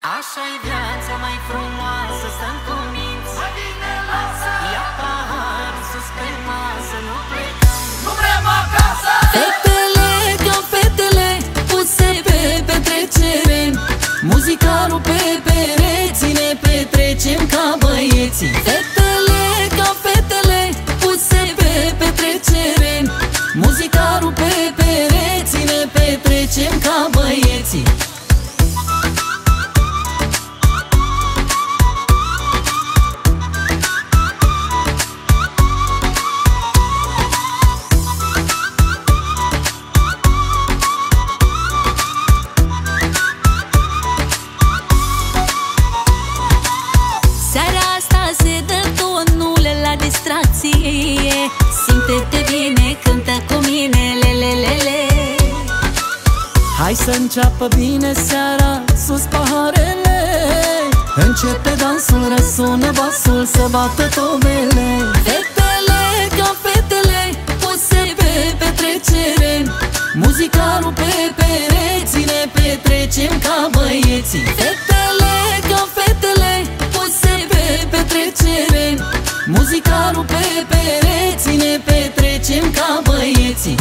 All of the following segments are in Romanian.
Așa-i viața mai frumoasă, stăm cu minți. Ia paharul sus pe masă, nu plecăm, nu vrem acasă. Fetele ca fetele puse pe petrecere, muzica rupe pereți, ne petrecem ca băieții. Fetele ca fetele puse pe petrecere, muzica rupe pereți, ne petrecem ca băieții. Simte-te bine, cântă cu mine, lelelele. Hai să înceapă bine seara, sus paharele. Începe dansul, răsună basul, să bată tobele. Fetele ca fetele puse pe petrecere, muzica rupe pereți, ne petrecem ca băieții. Fetele ca fetele puse pe petrecere, muzica rupe pereți, ne petrecem ca băieții.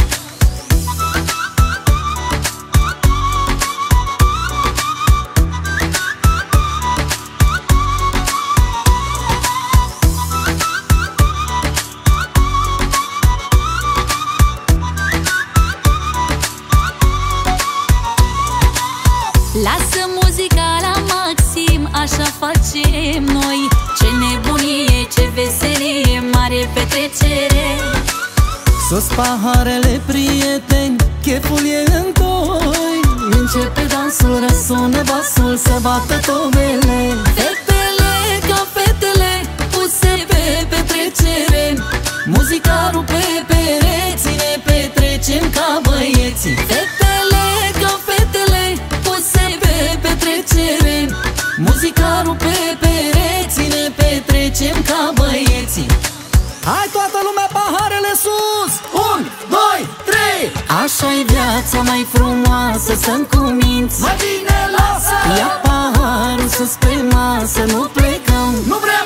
Lasă muzica la maxim, așa facem noi. Ce nebunie, ce veselie, mare petrecere. Sus paharele, prieteni, cheful e în toi. Începe dansul, răsună basul, să bată tobele. Fetele ca fetele puse pe petrecere, muzica rupe pereți, ne petrecem ca băieții. Fetele ca fetele puse pe petrecere, muzica rupe pereți, ne petrecem ca băieții. Hai toată lumea, paharele sus! 1, 2, 3! Așa-i viața mai frumoasă, stăm cu minți. Mai bine lasă. Ia paharul sus pe masă, nu plecăm, nu vrem